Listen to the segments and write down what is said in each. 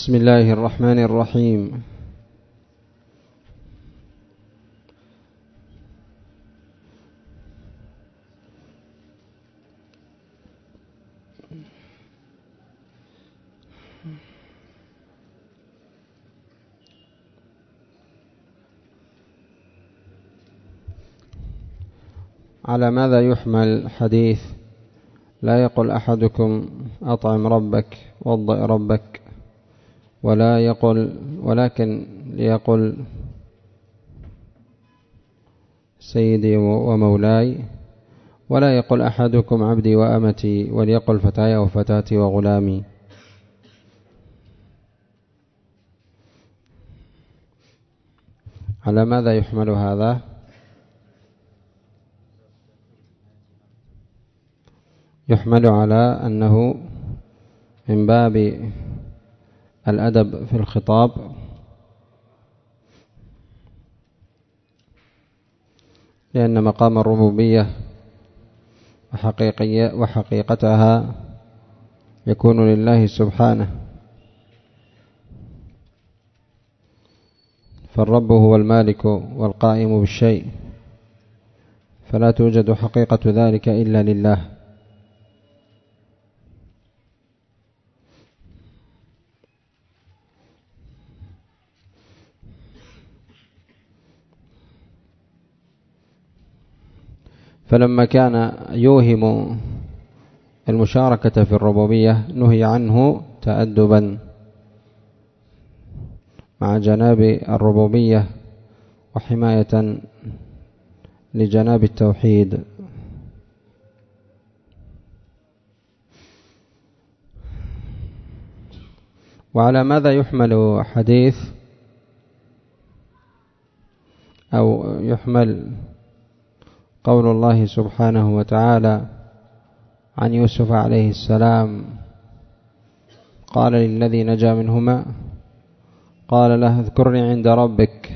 بسم الله الرحمن الرحيم. على ماذا يحمل حديث لا يقل أحدكم أطعم ربك وضئ ربك، ولكن ليقل سيدي ومولاي، ولا يقل أحدكم عبدي وأمتي، وليقل فتاي وفتاتي وغلامي. على ماذا يحمل هذا؟ يحمل على أنه من باب الأدب في الخطاب، لأن مقام الربوبية وحقيقتها يكون لله سبحانه، فالرب هو المالك والقائم بالشيء، فلا توجد حقيقة ذلك إلا لله. فلما كان يوهم المشاركة في الربوبية نهي عنه تأدبا مع جناب الربوبية وحماية لجناب التوحيد. وعلى ماذا يحمل حديث أو يحمل قول الله سبحانه وتعالى عن يوسف عليه السلام، قال للذي نجا منهما قال له اذكرني عند ربك،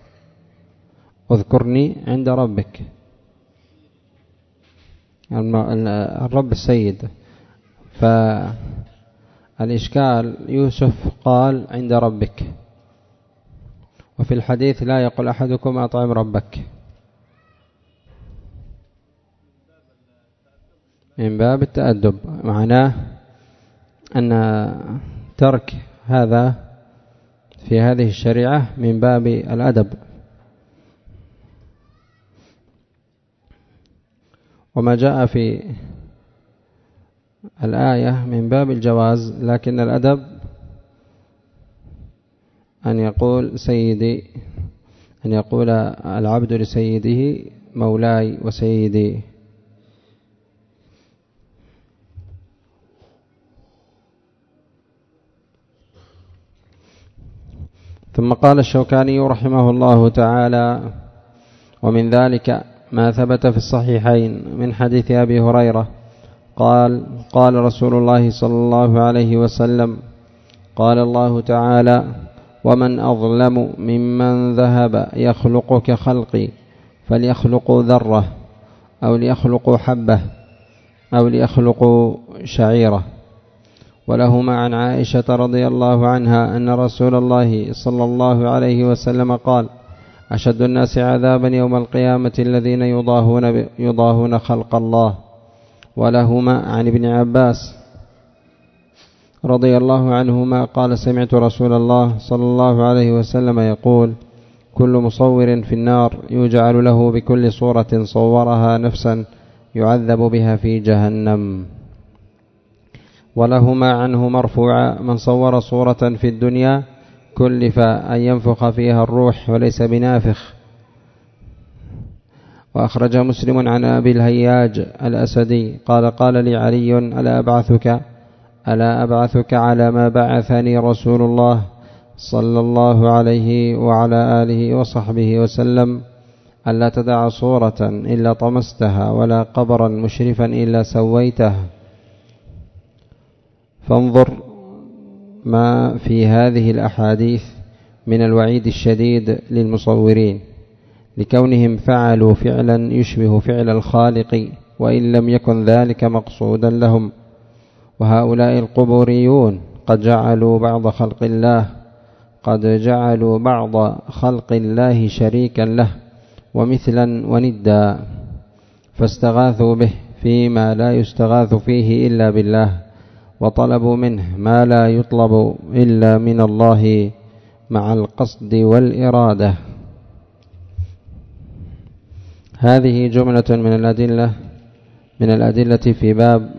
اذكرني عند ربك، الرب السيد. فالإشكال يوسف قال عند ربك، وفي الحديث لا يقول أحدكم أطعم ربك، من باب التأدب. معناه أن ترك هذا في هذه الشريعة من باب الأدب. وما جاء في الآية من باب الجواز، لكن الأدب أن يقول العبد لسيده مولاي وسيدي. ثم قال الشوكاني رحمه الله تعالى: ومن ذلك ما ثبت في الصحيحين من حديث أبي هريرة قال: قال رسول الله صلى الله عليه وسلم: قال الله تعالى: ومن أظلم ممن ذهب يخلق كخلقي، فليخلقوا ذرة أو ليخلقوا حبة أو ليخلقوا شعيرة. ولهما عن عائشة رضي الله عنها أن رسول الله صلى الله عليه وسلم قال: أشد الناس عذابا يوم القيامة الذين يضاهون خلق الله. ولهما عن ابن عباس رضي الله عنهما قال: سمعت رسول الله صلى الله عليه وسلم يقول: كل مصور في النار يجعل له بكل صورة صورها نفسا يعذب بها في جهنم. ولهما عنه مرفوعا: من صور صورة في الدنيا كلف أن ينفخ فيها الروح وليس بنافخ. وأخرج مسلم عن أبي الهياج الأسدي قال: قال لي علي: ألا أبعثك على ما بعثني رسول الله صلى الله عليه وعلى آله وصحبه وسلم: ألا تدع صورة إلا طمستها ولا قبرا مشرفا إلا سويته. فانظر ما في هذه الأحاديث من الوعيد الشديد للمصورين، لكونهم فعلوا فعلا يشبه فعل الخالق وإن لم يكن ذلك مقصودا لهم. وهؤلاء القبوريون قد جعلوا بعض خلق الله شريكا له ومثلا وندا، فاستغاثوا به فيما لا يستغاث فيه إلا بالله، وطلبوا منه ما لا يطلب إلا من الله مع القصد والإرادة. هذه جملة من الأدلة في باب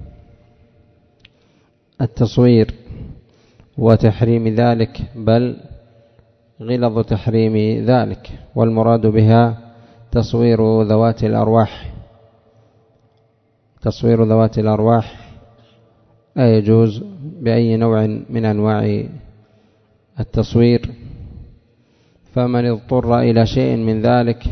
التصوير وتحريم ذلك، بل غلظ تحريم ذلك، والمراد بها تصوير ذوات الأرواح لا يجوز بأي نوع من أنواع التصوير. فمن اضطر إلى شيء من ذلك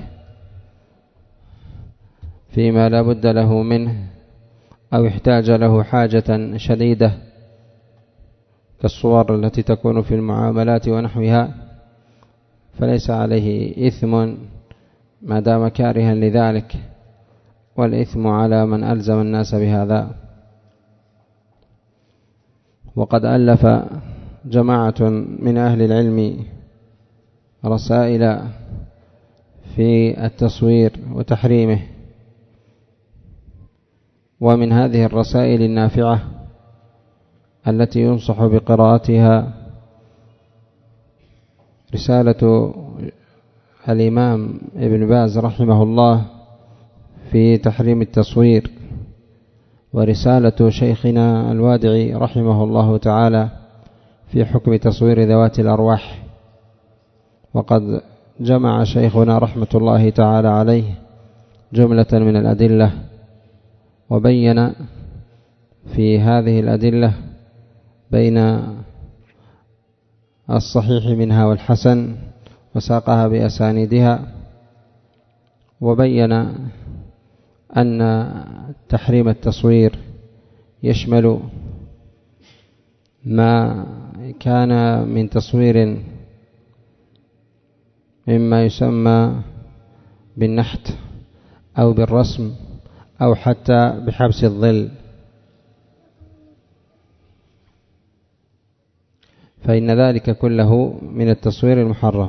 فيما لا بد له منه أو احتاج له حاجة شديدة كالصور التي تكون في المعاملات ونحوها، فليس عليه إثم ما دام كارها لذلك، والإثم على من ألزم الناس بهذا. وقد ألف جماعة من أهل العلم رسائل في التصوير وتحريمه، ومن هذه الرسائل النافعة التي ينصح بقراءتها رسالة الإمام ابن باز رحمه الله في تحريم التصوير، ورسالة شيخنا الوادعي رحمه الله تعالى في حكم تصوير ذوات الأرواح. وقد جمع شيخنا رحمة الله تعالى عليه جملة من الأدلة، وبين في هذه الأدلة بين الصحيح منها والحسن، وساقها بأسانيدها، وبين أن تحريم التصوير يشمل ما كان من تصوير مما يسمى بالنحت أو بالرسم أو حتى بحبس الظل، فإن ذلك كله من التصوير المحرم.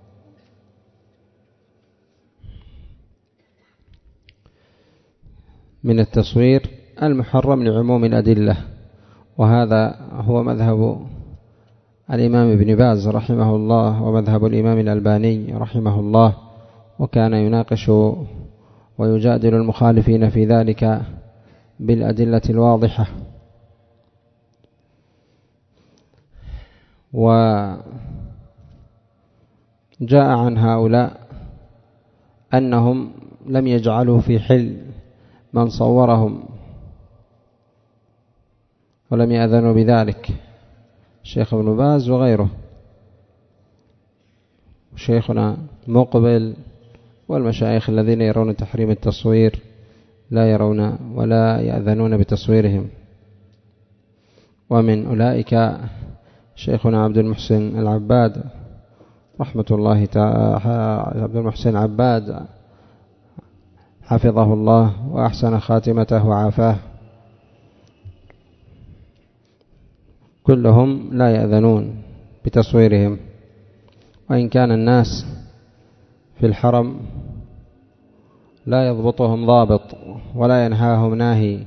من التصوير المحرم لعموم الأدلة، وهذا هو مذهب الإمام ابن باز رحمه الله ومذهب الإمام الألباني رحمه الله، وكان يناقش ويجادل المخالفين في ذلك بالأدلة الواضحة. وجاء عن هؤلاء أنهم لم يجعلوا في حل من صورهم ولم يأذنوا بذلك، الشيخ ابن باز وغيره، شيخنا مقبل، والمشايخ الذين يرون تحريم التصوير لا يرون ولا يأذنون بتصويرهم. ومن أولئك شيخنا عبد المحسن العباد رحمة الله تعالى، عبد المحسن عباد حفظه الله وأحسن خاتمته وعافاه، كلهم لا يأذنون بتصويرهم، وإن كان الناس في الحرم لا يضبطهم ضابط ولا ينهاهم ناهي،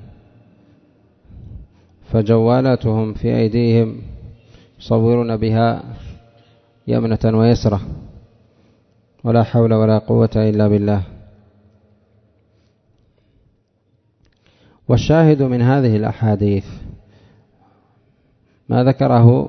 فجوالاتهم في أيديهم يصورون بها يمنة ويسرة، ولا حول ولا قوة إلا بالله. والشاهد من هذه الأحاديث ما ذكره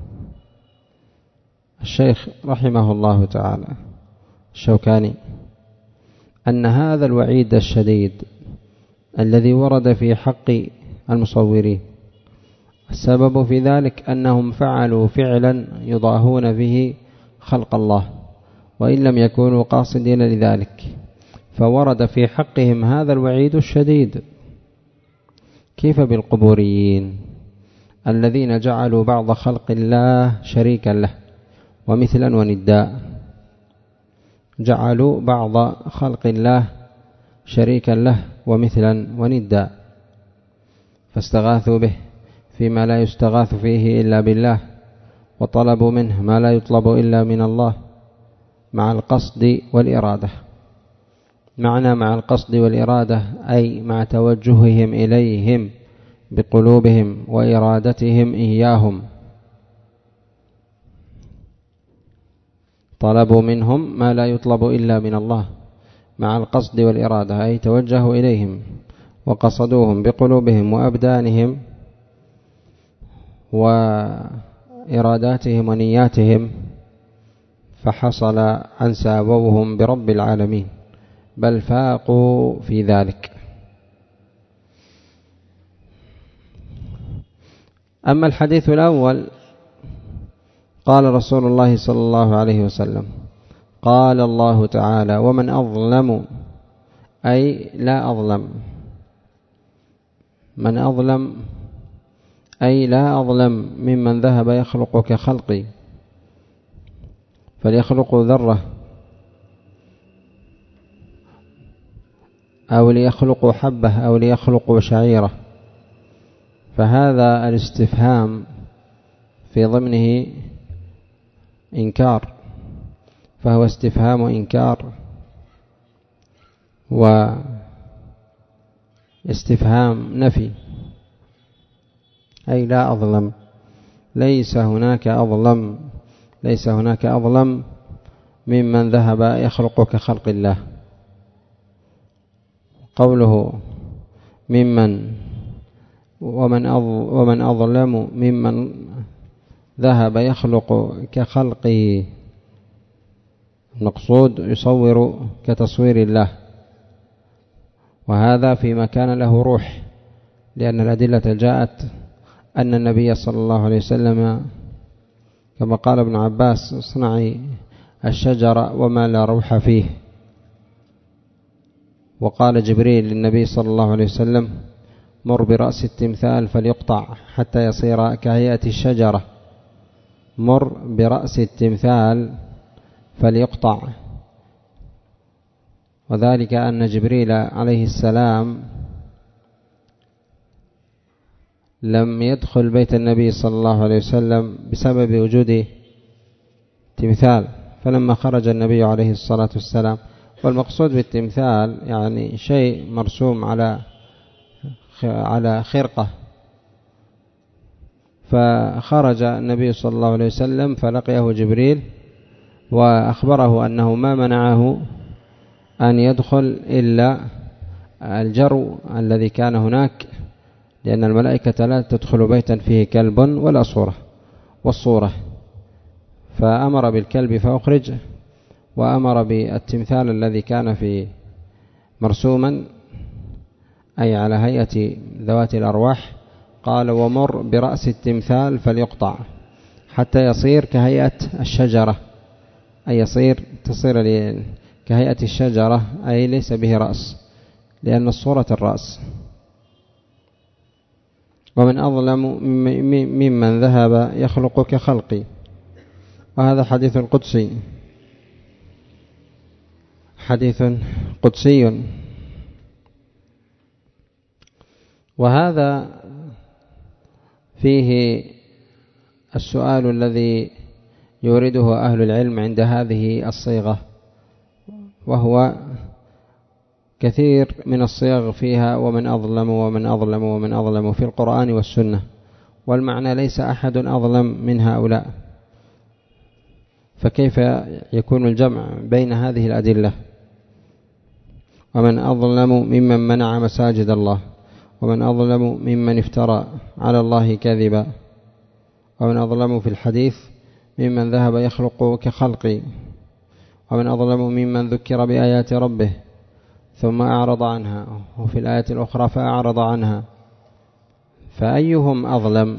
الشيخ رحمه الله تعالى الشوكاني، أن هذا الوعيد الشديد الذي ورد في حق المصورين السبب في ذلك أنهم فعلوا فعلا يضاهون به خلق الله وإن لم يكونوا قاصدين لذلك، فورد في حقهم هذا الوعيد الشديد. كيف بالقبوريين الذين جعلوا بعض خلق الله شريكا له ومثلا ونداء؟ جعلوا بعض خلق الله شريكا له ومثلا ونداء، فاستغاثوا به فيما لا يستغاث فيه إلا بالله، وطلبوا منه ما لا يطلب إلا من الله، مع القصد والإرادة. معنى مع القصد والإرادة أي مع توجههم إليهم بقلوبهم وإرادتهم إياهم. طلبوا منهم ما لا يطلب إلا من الله مع القصد والإرادة، أي توجهوا إليهم وقصدوهم بقلوبهم وأبدانهم وإراداتهم ونياتهم، فحصل أن ساووهم برب العالمين، بل فاقوا في ذلك. أما الحديث الأول، قال رسول الله صلى الله عليه وسلم: قال الله تعالى: ومن أظلم، أي لا أظلم، من أظلم أي لا أظلم ممن ذهب يخلق كخلقي، فليخلق ذرة أو ليخلق حبة أو ليخلق شعيرة. فهذا الاستفهام في ضمنه إنكار، فهو استفهام إنكار واستفهام نفي، أي لا أظلم، ليس هناك أظلم ممن ذهب يخلق كخلق الله. قوله ممن ومن أظلم ممن ذهب يخلق كخلقه، المقصود يصور كتصوير الله، وهذا فيما كان له روح، لأن الأدلة جاءت أن النبي صلى الله عليه وسلم كما قال ابن عباس: اصنعي الشجر وما لا روح فيه. وقال جبريل للنبي صلى الله عليه وسلم: مر برأس التمثال فليقطع حتى يصير كهيئة الشجرة. مر برأس التمثال فليقطع، وذلك أن جبريل عليه السلام لم يدخل بيت النبي صلى الله عليه وسلم بسبب وجود تمثال، فلما خرج النبي عليه الصلاة والسلام، والمقصود بالتمثال يعني شيء مرسوم على خرقة، فخرج النبي صلى الله عليه وسلم فلقيه جبريل وأخبره أنه ما منعه أن يدخل إلا الجرو الذي كان هناك، لأن الملائكة لا تدخل بيتا فيه كلب ولا والصورة، فأمر بالكلب فأخرج، وأمر بالتمثال الذي كان في مرسوما أي على هيئة ذوات الأرواح، قال: ومر برأس التمثال فليقطع حتى يصير كهيئة الشجرة، أي تصير كهيئة الشجرة، أي ليس به رأس، لأن الصورة الرأس. ومن أظلم ممن ذهب يخلق كخلقي، وهذا حديث قدسي. وهذا فيه السؤال الذي يورده أهل العلم عند هذه الصيغة، وهو كثير من الصيغ فيها ومن أظلم ومن أظلم ومن أظلم في القرآن والسنة، والمعنى ليس أحد أظلم من هؤلاء، فكيف يكون الجمع بين هذه الأدلة؟ ومن أظلم ممن منع مساجد الله، ومن أظلم ممن افترى على الله كذبا، ومن أظلم في الحديث ممن ذهب يخلق كخلقي، ومن أظلم ممن ذكر بآيات ربه ثم أعرض عنها، وفي الآية الأخرى فأعرض عنها. فأيهم أظلم؟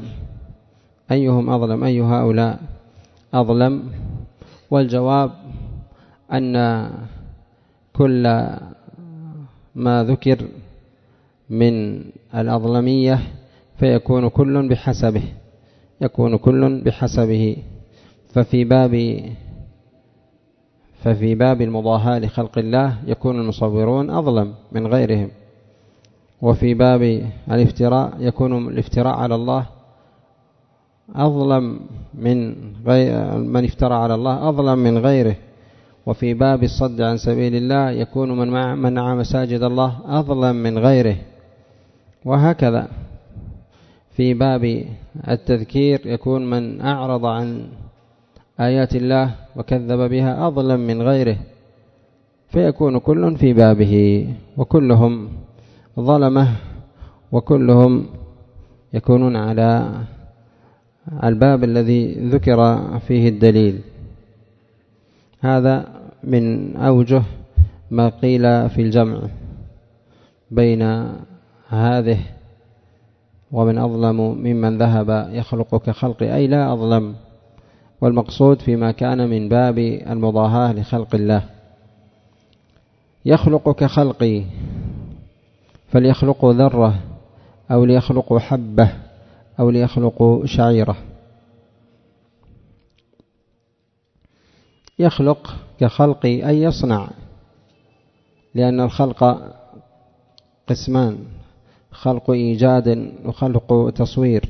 أي هؤلاء أظلم؟ والجواب أن كل ما ذكر من الأظلمية فيكون كل بحسبه، ففي باب المضاهاة لخلق الله يكون المصورون أظلم من غيرهم، وفي باب الافتراء يكون الافتراء على الله أظلم من افترى على الله أظلم من غيره. وفي باب الصد عن سبيل الله يكون من منع مساجد الله أظلم من غيره. وهكذا في باب التذكير يكون من أعرض عن آيات الله وكذب بها أظلم من غيره. فيكون كل في بابه، وكلهم ظلمه، وكلهم يكونون على الباب الذي ذكر فيه الدليل. هذا من أوجه ما قيل في الجمع بين هذه ومن أظلم ممن ذهب يخلق كخلقي، أي لا أظلم، والمقصود فيما كان من باب المضاهاة لخلق الله. يخلق كخلقي، فليخلقوا ذرة أو ليخلقوا حبة أو ليخلقوا شعيرة. يخلق كخلقي أي يصنع، لأن الخلق قسمان: خلق إيجاد وخلق تصوير.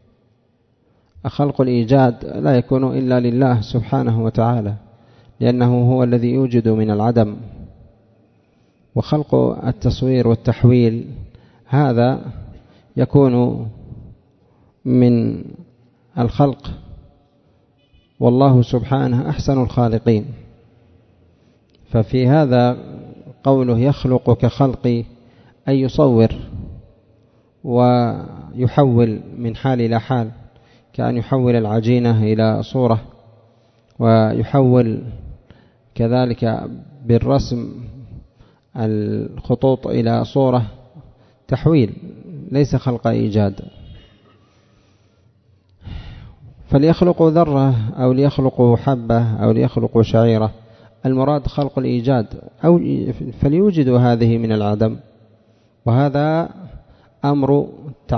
خلق الإيجاد لا يكون إلا لله سبحانه وتعالى، لأنه هو الذي يوجد من العدم. وخلق التصوير والتحويل هذا يكون من الخلق، والله سبحانه أحسن الخالقين. ففي هذا قوله يخلق كخلقي أي يصور ويحول من حال إلى حال، كأن يحول العجينة إلى صورة، ويحول كذلك بالرسم الخطوط إلى صورة، تحويل ليس خلق إيجاد. فليخلقوا ذرة أو ليخلقوا حبة أو ليخلقوا شعيرة، المراد خلق الإيجاد، أو فليوجدوا هذه من العدم. وهذا أمر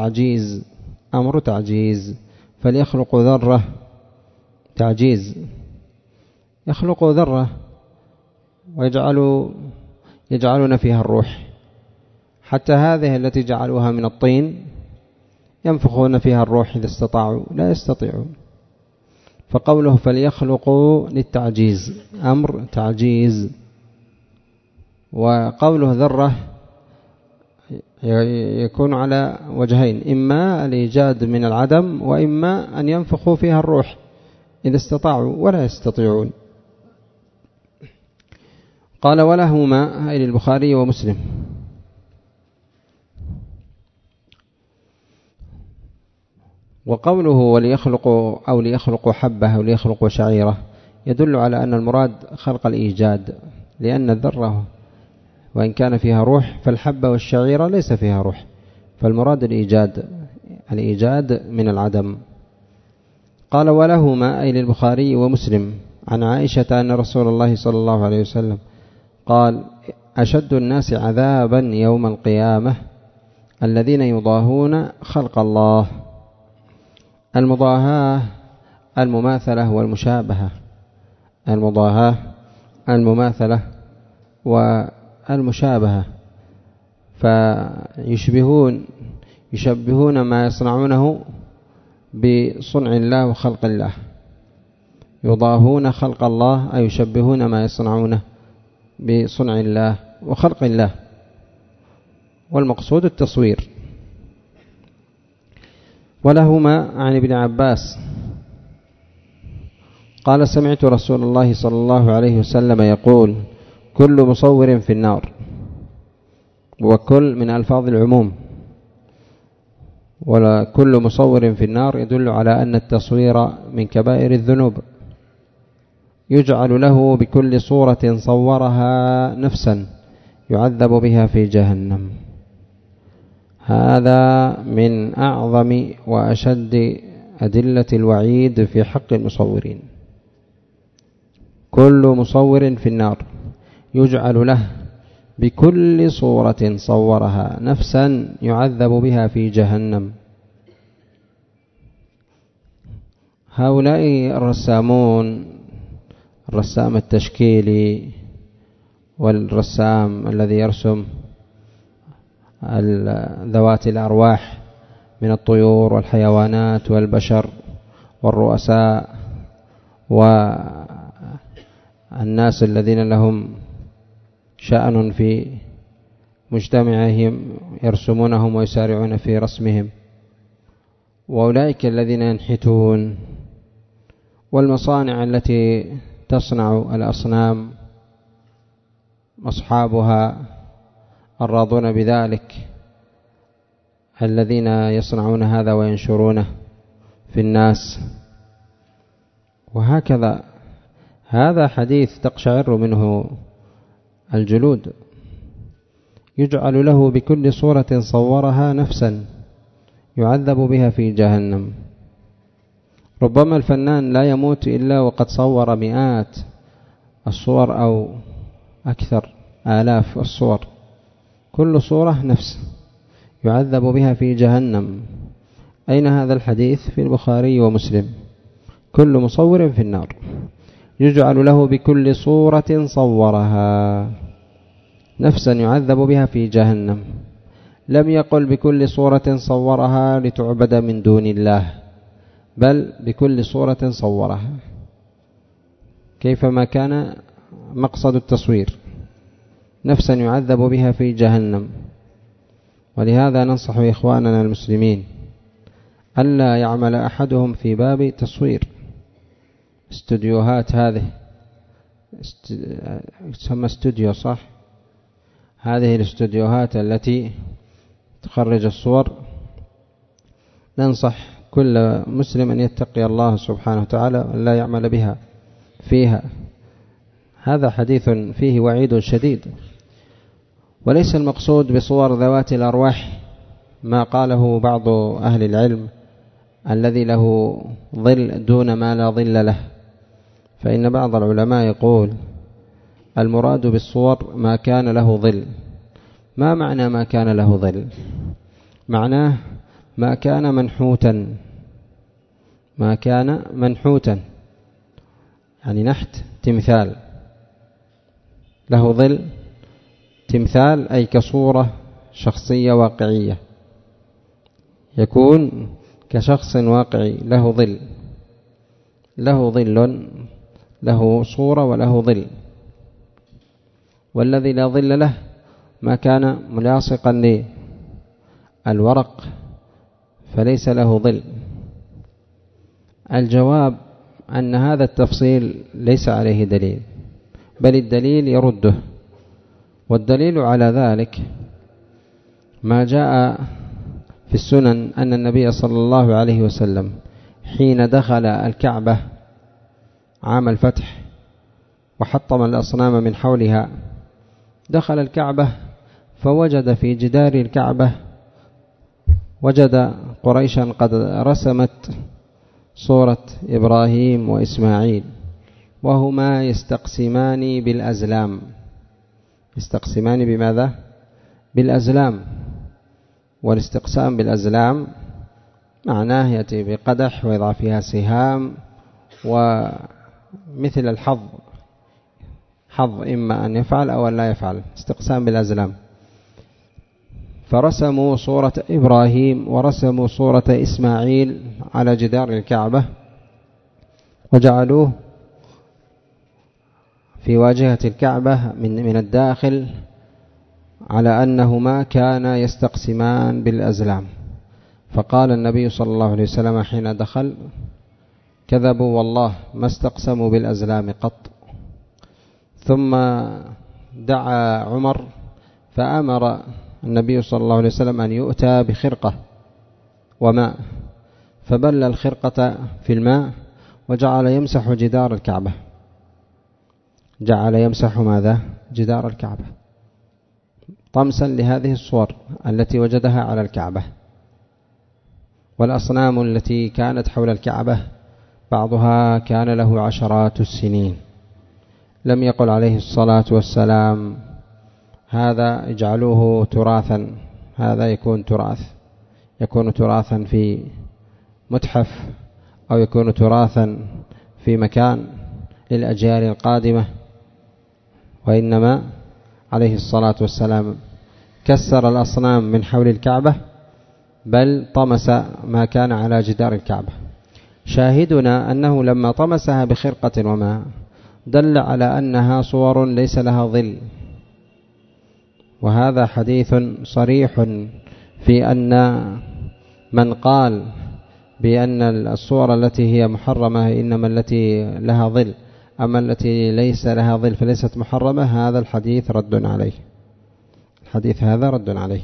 تعجيز. فليخلقوا ذرة تعجيز، يخلقوا ذرة ويجعلون فيها الروح. حتى هذه التي جعلوها من الطين ينفخون فيها الروح إذا استطاعوا، لا يستطيعون. فقوله فليخلقوا للتعجيز، أمر تعجيز. وقوله ذرة يكون على وجهين: إما الإيجاد من العدم، وإما أن ينفخوا فيها الروح إذا استطاعوا، ولا يستطيعون. قال ولهما، أي للبخاري ومسلم. وقوله وليخلقوا أو ليخلقوا حبة أو ليخلقوا شعيرة يدل على أن المراد خلق الإيجاد، لأن الذرة وإن كان فيها روح فالحبة والشعيرة ليس فيها روح، فالمراد الإيجاد من العدم. قال ولهما، أي للبخاري ومسلم، عن عائشة أن رسول الله صلى الله عليه وسلم قال: أشد الناس عذابا يوم القيامة الذين يضاهون خلق الله. المضاهاة المماثلة والمشابهة، المضاهاة المماثلة والمشابهة، يشبهون ما يصنعونه بصنع الله وخلق الله. يضاهون خلق الله أي يشبهون ما يصنعونه بصنع الله وخلق الله، والمقصود التصوير. ولهما عن ابن عباس قال: سمعت رسول الله صلى الله عليه وسلم يقول: كل مصور في النار. وكل من ألفاظ العموم، وكل مصور في النار يدل على أن التصوير من كبائر الذنوب، يجعل له بكل صورة صورها نفسا يعذب بها في جهنم. هذا من أعظم وأشد أدلة الوعيد في حق المصورين. كل مصور في النار يجعل له بكل صورة صورها نفسا يعذب بها في جهنم. هؤلاء الرسامون، الرسام التشكيلي والرسام الذي يرسم ذوات الأرواح من الطيور والحيوانات والبشر والرؤساء والناس الذين لهم شأن في مجتمعهم يرسمونهم ويسارعون في رسمهم، وأولئك الذين ينحتون، والمصانع التي تصنع الأصنام أصحابها الراضون بذلك الذين يصنعون هذا وينشرونه في الناس. وهكذا هذا حديث تقشعر منه الجلود، يجعل له بكل صورة صورها نفسا يعذب بها في جهنم. ربما الفنان لا يموت إلا وقد صور مئات الصور أو أكثر آلاف الصور، كل صورة نفس يعذب بها في جهنم. أين هذا الحديث؟ في البخاري ومسلم. كل مصور في النار، يجعل له بكل صورة صورها نفسا يعذب بها في جهنم. لم يقل بكل صورة صورها لتعبد من دون الله، بل بكل صورة صورها كيفما كان مقصد التصوير، نفسا يعذب بها في جهنم. ولهذا ننصح إخواننا المسلمين ألا يعمل أحدهم في باب تصوير استوديوهات، هذه تسمى استوديو صح؟ هذه الاستوديوهات التي تخرج الصور. ننصح كل مسلم أن يتقي الله سبحانه وتعالى ولا يعمل بها فيها. هذا حديث فيه وعيد شديد. وليس المقصود بصور ذوات الأرواح ما قاله بعض أهل العلم الذي له ظل دون ما لا ظل له، فإن بعض العلماء يقول المراد بالصور ما كان له ظل. ما معنى ما كان له ظل؟ معناه ما كان منحوتا، ما كان منحوتا يعني نحت تمثال له ظل. تمثال أي كصورة شخصية واقعية، يكون كشخص واقعي له ظل، له ظل، له صورة وله ظل. والذي لا ظل له ما كان ملاصقا للورق فليس له ظل. الجواب أن هذا التفصيل ليس عليه دليل، بل الدليل يرده. والدليل على ذلك ما جاء في السنن أن النبي صلى الله عليه وسلم حين دخل الكعبة عام الفتح وحطم الأصنام من حولها، دخل الكعبة فوجد في جدار الكعبة وجد قريشا قد رسمت صورة إبراهيم وإسماعيل وهما يستقسمان بالأزلام. يستقسمان بماذا؟ بالأزلام. والاستقسام بالأزلام معناه يأتي بقدح ويضع فيها سهام ومثل الحظ، حظ إما أن يفعل أو أن لا يفعل، استقسام بالأزلام. فرسموا صورة إبراهيم ورسموا صورة إسماعيل على جدار الكعبة وجعلوه في واجهة الكعبة من الداخل على أنهما كانا يستقسمان بالأزلام. فقال النبي صلى الله عليه وسلم حين دخل: كذبوا والله ما استقسموا بالأزلام قط. ثم دعا عمر فأمر النبي صلى الله عليه وسلم أن يؤتى بخرقة وماء، فبل الخرقة في الماء وجعل يمسح جدار الكعبة. جعل يمسح ماذا؟ جدار الكعبة، طمسا لهذه الصور التي وجدها على الكعبة. والأصنام التي كانت حول الكعبة بعضها كان له عشرات السنين. لم يقل عليه الصلاة والسلام هذا اجعلوه تراثا، هذا يكون تراثا في متحف أو يكون تراثا في مكان للأجيال القادمة، وإنما عليه الصلاة والسلام كسر الأصنام من حول الكعبة، بل طمس ما كان على جدار الكعبة. شاهدنا أنه لما طمسها بخرقة وماء دل على أنها صور ليس لها ظل، وهذا حديث صريح في أن من قال بأن الصور التي هي محرمة إنما التي لها ظل، أما التي ليس لها ظل فليست محرمة، هذا الحديث رد عليه، الحديث هذا رد عليه.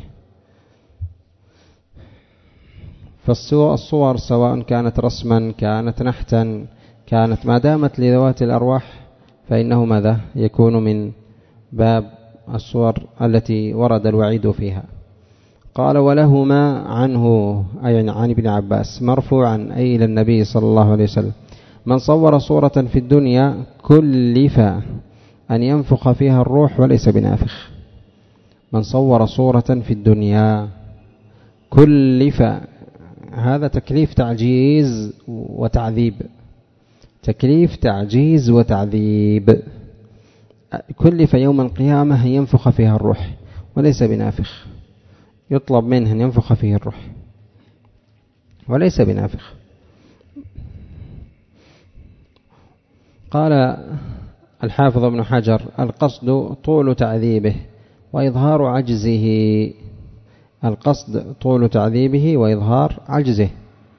فالصور سواء كانت رسما كانت نحتا كانت ما دامت لذوات الأرواح فإنه ماذا يكون من باب الصور التي ورد الوعيد فيها. قال ولهما عنه أي عن ابن عباس مرفوعا أي إلى النبي صلى الله عليه وسلم من صور صورة في الدنيا كلف أن ينفخ فيها الروح وليس بنافخ. من صور صورة في الدنيا كلف، هذا تكليف تعجيز وتعذيب، تكليف تعجيز وتعذيب. كلف يوم القيامة ينفخ فيها الروح وليس بنافخ، يطلب منه أن ينفخ فيه الروح وليس بنافخ. قال الحافظ ابن حجر القصد طول تعذيبه وإظهار عجزه، القصد طول تعذيبه وإظهار عجزه،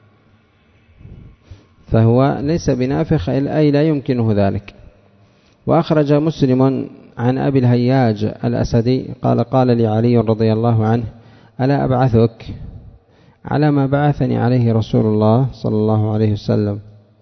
فهو ليس بنافخ أي لا يمكنه ذلك. وأخرج مسلم عن أبي الهياج الأسدي قال لي علي رضي الله عنه ألا أبعثك على ما بعثني عليه رسول الله صلى الله عليه وسلم.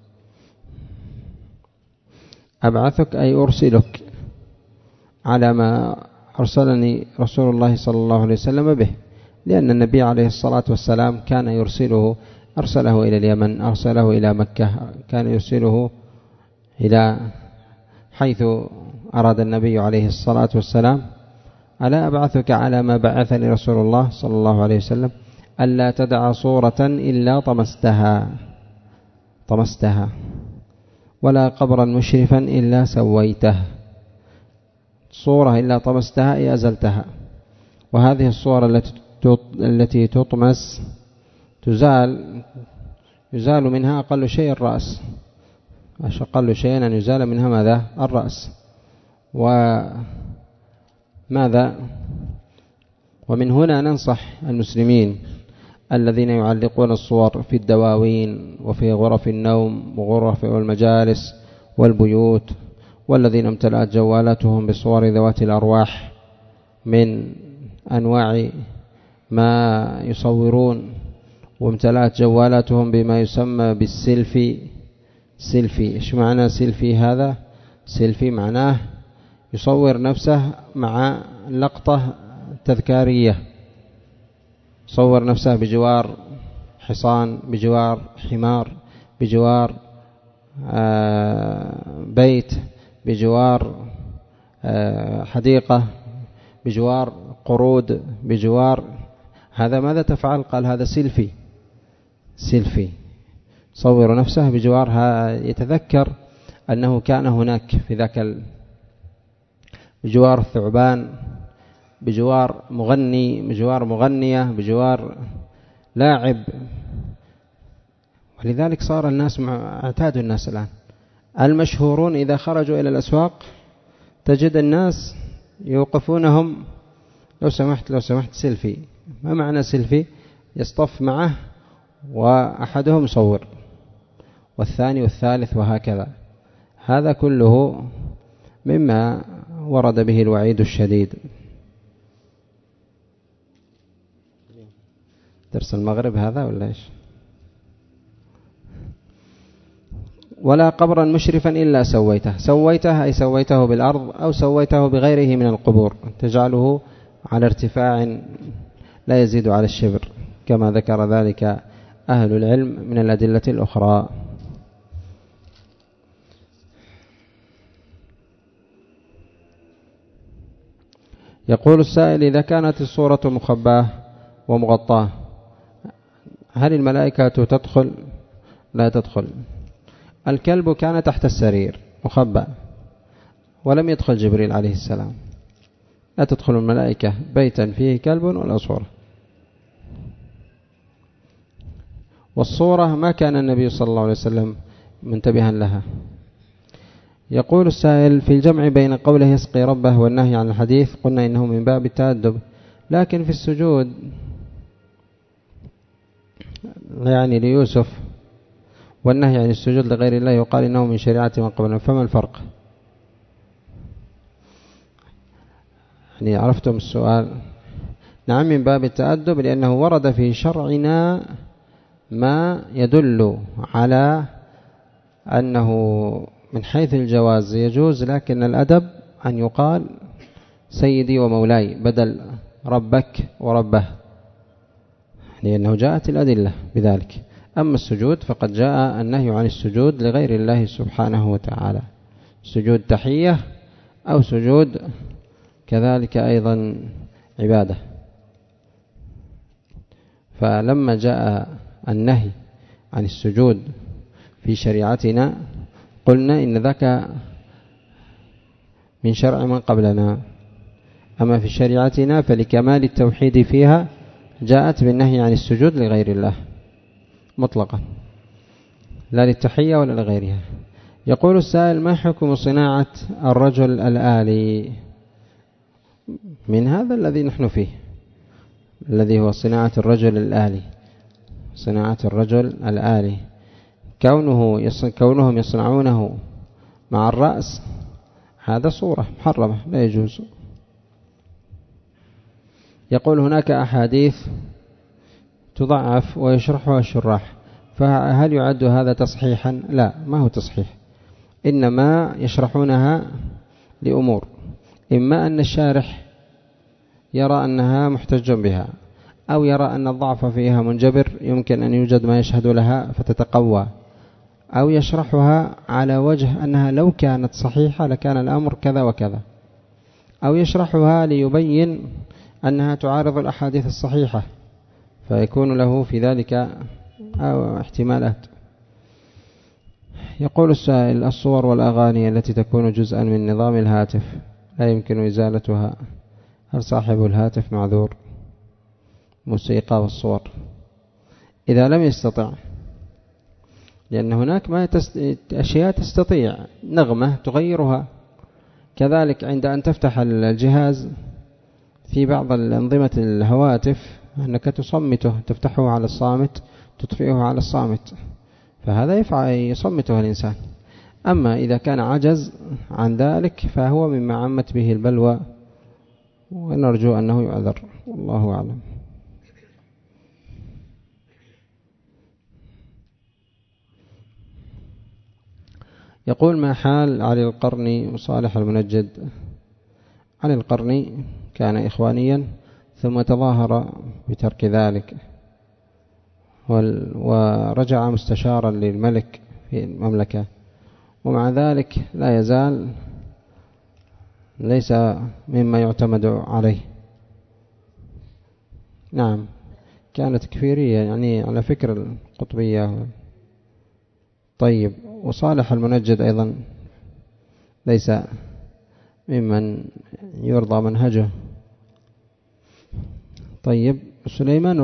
أبعثك أي أرسلك على ما أرسلني رسول الله صلى الله عليه وسلم به، لأن النبي عليه الصلاة والسلام كان يرسله، أرسله إلى اليمن، أرسله إلى مكة، كان يرسله إلى حيث أراد النبي عليه الصلاة والسلام. ألا أبعثك على ما بعثني رسول الله صلى الله عليه وسلم ألا تدع صورة إلا طمستها ولا قبرا مشرفا إلا سويته، صورة إلا طمستها أي أزلتها. وهذه الصور التي تطمس يزال منها أقل شيء الرأس، أقل شيء أن يزال منها ماذا؟ الرأس. ومن هنا ننصح المسلمين الذين يعلقون الصور في الدواوين وفي غرف النوم وغرف المجالس والبيوت، والذين امتلأت جوالاتهم بصور ذوات الأرواح من أنواع ما يصورون، وامتلأت جوالاتهم بما يسمى بالسيلفي. إيش معنى سيلفي؟ هذا سيلفي معناه يصور نفسه مع لقطة تذكارية، صور نفسه بجوار حصان، بجوار حمار، بجوار بيت، بجوار حديقة، بجوار قرود، بجوار هذا ماذا تفعل؟ قال هذا سيلفي، صور نفسه بجوارها، يتذكر أنه كان هناك في ذاك بجوار الثعبان، بجوار مغني، بجوار مغنية، بجوار لاعب. ولذلك صار الناس اعتادوا الناس الآن المشهورون إذا خرجوا إلى الأسواق تجد الناس يوقفونهم لو سمحت سيلفي. ما معنى سيلفي؟ يصطف معه وأحدهم يصور والثاني والثالث وهكذا. هذا كله مما ورد به الوعيد الشديد. درس المغرب هذا ولا إيش؟ ولا قبرا مشرفا إلا سويته أي سويته بالأرض أو سويته بغيره من القبور، تجعله على ارتفاع لا يزيد على الشبر، كما ذكر ذلك أهل العلم من الأدلة الأخرى. يقول السائل إذا كانت الصورة مخباة ومغطاة هل الملائكة تدخل؟ لا تدخل. الكلب كان تحت السرير مخبأ ولم يدخل جبريل عليه السلام، لا تدخل الملائكة بيتا فيه كلب ولا صورة. والصورة ما كان النبي صلى الله عليه وسلم منتبها لها. يقول السائل: في الجمع بين قوله يسقي ربه والنهي عن الحديث قلنا إنه من باب التأدب، لكن في السجود يعني ليوسف والنهي عن السجود لغير الله يقال إنه من شريعة من قبلنا، فما الفرق؟ يعني عرفتم السؤال؟ نعم من باب التأدب، لأنه ورد في شرعنا ما يدل على أنه من حيث الجواز يجوز، لكن الأدب أن يقال سيدي ومولاي بدل ربك وربه، لأنه جاءت الأدلة بذلك. أما السجود فقد جاء النهي عن السجود لغير الله سبحانه وتعالى، سجود تحية أو سجود كذلك أيضا عبادة. فلما جاء النهي عن السجود في شريعتنا قلنا إن ذاك من شرع من قبلنا، أما في شريعتنا فلكمال التوحيد فيها جاءت بالنهي عن السجود لغير الله مطلقا، لا للتحية ولا لغيرها. يقول السائل: ما حكم صناعة الرجل الآلي؟ من هذا الذي نحن فيه، الذي هو صناعة الرجل الآلي. صناعة الرجل الآلي كونهم يصنعونه مع الرأس، هذا صورة محرمة لا يجوز. يقول: هناك أحاديث تضعف ويشرحها الشراح، فهل يعد هذا تصحيحا؟ لا، ما هو تصحيح، إنما يشرحونها لأمور: إما أن الشارح يرى أنها محتج بها، أو يرى أن الضعف فيها منجبر يمكن أن يوجد ما يشهد لها فتتقوى، أو يشرحها على وجه أنها لو كانت صحيحة لكان الأمر كذا وكذا، أو يشرحها ليبين أنها تعارض الأحاديث الصحيحة، فيكون له في ذلك أو احتمالات. يقول السائل: الصور والأغاني التي تكون جزءا من نظام الهاتف لا يمكن إزالتها، هل صاحب الهاتف معذور؟ موسيقى والصور إذا لم يستطع، لأن هناك أشياء تستطيع، نغمة تغيرها، كذلك عند أن تفتح الجهاز في بعض الأنظمة الهواتف أنك تصمته، تفتحه على الصامت تطفئه على الصامت، فهذا يصمته الإنسان. أما إذا كان عجز عن ذلك فهو مما عمت به البلوى، ونرجو أنه يعذر، والله أعلم. يقول: ما حال علي القرني وصالح المنجد؟ علي القرني كان إخوانيا ثم تظاهر بترك ذلك ورجع مستشارا للملك في المملكة، ومع ذلك لا يزال ليس مما يعتمد عليه. نعم كانت تكفيرية، يعني على فكر القطبية. طيب، وصالح المنجد أيضا ليس ممن يرضى منهجه. طيب، سليمان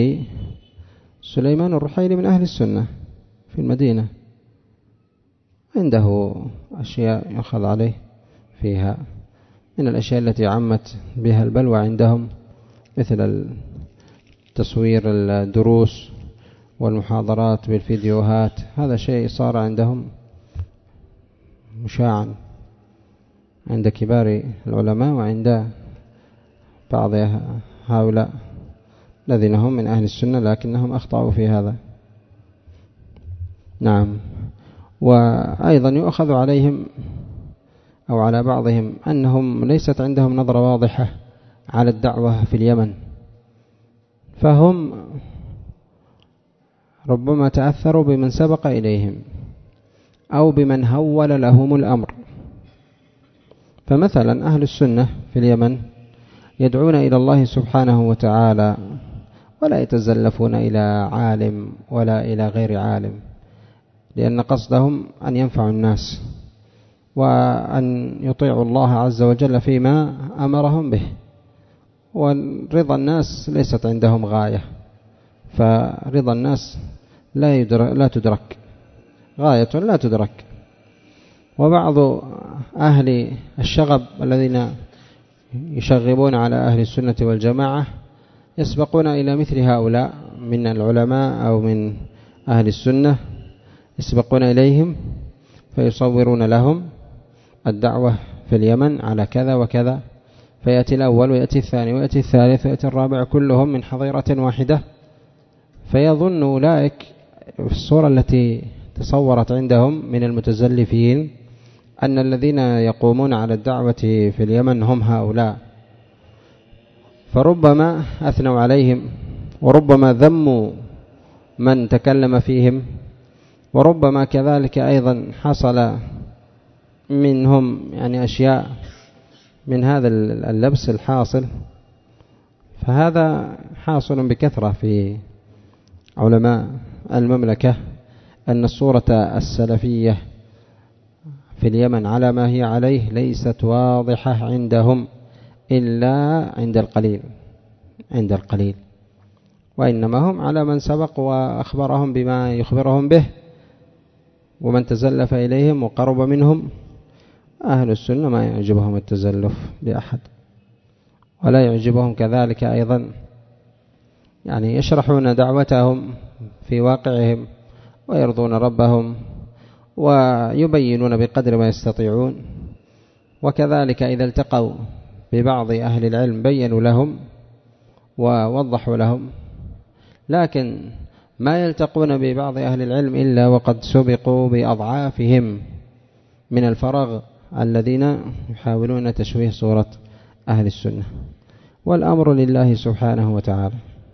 الرحيلي من أهل السنة في المدينة، عنده أشياء يأخذ عليه فيها من الأشياء التي عمت بها البلوى عندهم، مثل تصوير الدروس والمحاضرات بالفيديوهات، هذا شيء صار عندهم مشاعا عند كبار العلماء وعند بعض هؤلاء الذين هم من أهل السنة لكنهم أخطأوا في هذا. نعم. وأيضا يؤخذ عليهم أو على بعضهم أنهم ليست عندهم نظرة واضحة على الدعوة في اليمن، فهم ربما تأثروا بمن سبق إليهم أو بمن هول لهم الأمر. فمثلا أهل السنة في اليمن يدعون إلى الله سبحانه وتعالى ولا يتزلفون إلى عالم ولا إلى غير عالم، لأن قصدهم أن ينفعوا الناس وأن يطيعوا الله عز وجل فيما أمرهم به، ورضا الناس ليست عندهم غاية، فرضا الناس لا تدرك، غاية لا تدرك. وبعض أهل الشغب الذين يشغبون على أهل السنة والجماعة يسبقون إلى مثل هؤلاء من العلماء أو من أهل السنة، يسبقون إليهم فيصورون لهم الدعوة في اليمن على كذا وكذا، فيأتي الأول ويأتي الثاني ويأتي الثالث ويأتي الرابع كلهم من حظيرة واحدة، فيظن أولئك في الصورة التي تصورت عندهم من المتزلفين أن الذين يقومون على الدعوة في اليمن هم هؤلاء، فربما أثنوا عليهم وربما ذموا من تكلم فيهم، وربما كذلك أيضا حصل منهم يعني أشياء من هذا اللبس الحاصل. فهذا حاصل بكثرة في علماء المملكة، أن الصورة السلفية في اليمن على ما هي عليه ليست واضحة عندهم إلا عند القليل، وإنما هم على من سبق وأخبرهم بما يخبرهم به، ومن تزلف إليهم وقرب منهم. أهل السنة ما يعجبهم التزلف بأحد، ولا يعجبهم كذلك أيضا يعني يشرحون دعوتهم في واقعهم ويرضون ربهم ويبينون بقدر ما يستطيعون، وكذلك إذا التقوا ببعض أهل العلم بينوا لهم ووضحوا لهم، لكن ما يلتقون ببعض أهل العلم إلا وقد سبقوا بأضعافهم من الفرغ الذين يحاولون تشويه صورة أهل السنة، والأمر لله سبحانه وتعالى.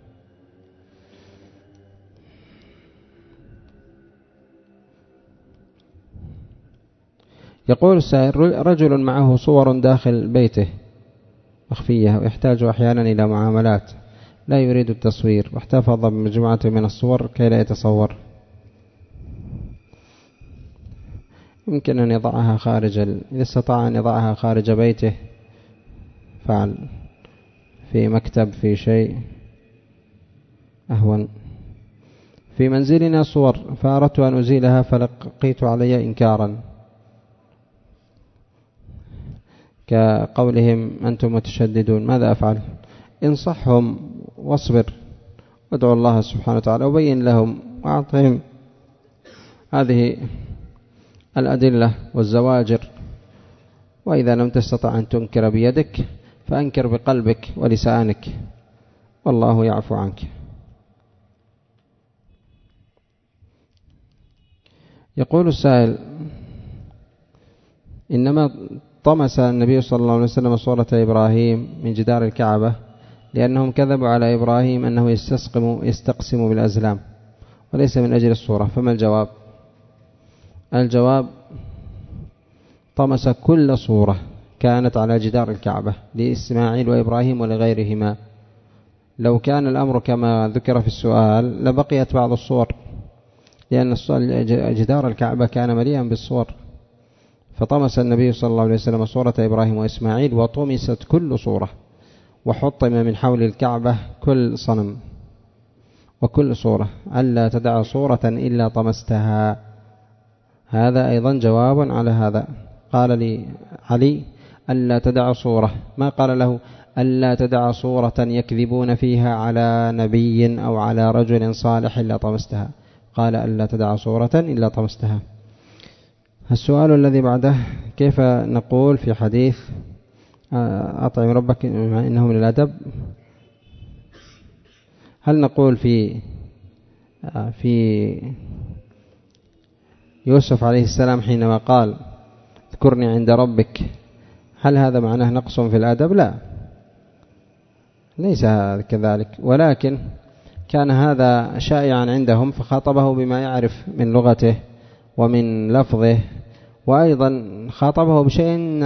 يقول السائل: رجل معه صور داخل بيته مخفية ويحتاج أحيانا إلى معاملات، لا يريد التصوير، واحتفظ بمجموعة من الصور كي لا يتصور، يمكن أن يضعها إذا استطاع أن يضعها خارج بيته فعل، في مكتب، في شيء أهون. في منزلنا صور فأردت أن أزيلها فلقيت علي إنكارا، كقولهم أنتم متشددون، ماذا أفعل؟ انصحهم واصبر، وادعو الله سبحانه وتعالى وبين لهم وأعطهم هذه الأدلة والزواجر، وإذا لم تستطع أن تنكر بيدك فأنكر بقلبك ولسانك، والله يعفو عنك. يقول السائل: إنما طمس النبي صلى الله عليه وسلم صورة إبراهيم من جدار الكعبة لأنهم كذبوا على إبراهيم أنه يستقسم بالأزلام وليس من أجل الصورة، فما الجواب؟ الجواب: طمس كل صورة كانت على جدار الكعبة لإسماعيل وإبراهيم ولغيرهما. لو كان الأمر كما ذكر في السؤال لبقيت بعض الصور، لأن جدار الكعبة كان مليئا بالصور، فطمس النبي صلى الله عليه وسلم صورة إبراهيم وإسماعيل، وطمست كل صورة، وحطم من حول الكعبة كل صنم وكل صورة، ألا تدع صورة إلا طمستها. هذا أيضا جواب على هذا. قال لي علي: ألا تدع صورة، ما قال له ألا تدع صورة يكذبون فيها على نبي أو على رجل صالح إلا طمستها، قال ألا تدع صورة إلا طمستها. السؤال الذي بعده: كيف نقول في حديث أطعم ربك إنه من الأدب؟ هل نقول في يوسف عليه السلام حينما قال اذكرني عند ربك، هل هذا معناه نقص في الأدب؟ لا، ليس كذلك، ولكن كان هذا شائعا عندهم فخاطبه بما يعرف من لغته ومن لفظه، وأيضا خاطبه بشيء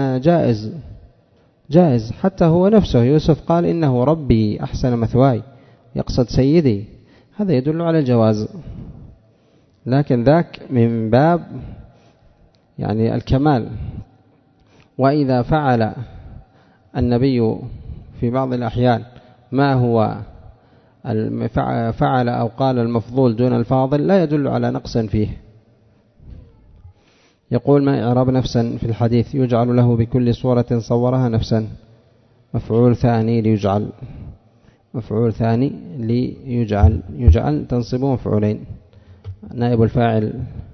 جائز. حتى هو نفسه يوسف قال إنه ربي أحسن مثواي، يقصد سيدي، هذا يدل على الجواز، لكن ذاك من باب يعني الكمال. وإذا فعل النبي في بعض الأحيان ما هو فعل أو قال المفضول دون الفاضل لا يدل على نقص فيه. يقول: ما إعراب نفسا في الحديث؟ يجعل له بكل صورة صورها نفسا. مفعول ثاني ليجعل، مفعول ثاني ليجعل، يجعل تنصبه مفعولين. نائب الفاعل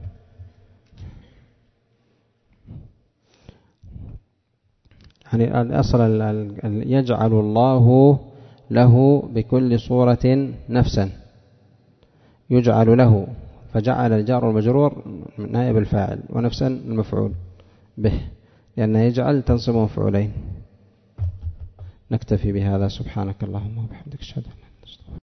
يعني الأصل يجعل الله له بكل صورة نفسا، يجعل له، فجعل الجار والمجرور نائب الفاعل، ونفسا المفعول به، لأنه يجعل تنصب مفعولين. نكتفي بهذا. سبحانك اللهم وبحمدك، اشهد ان لا اله الا انت.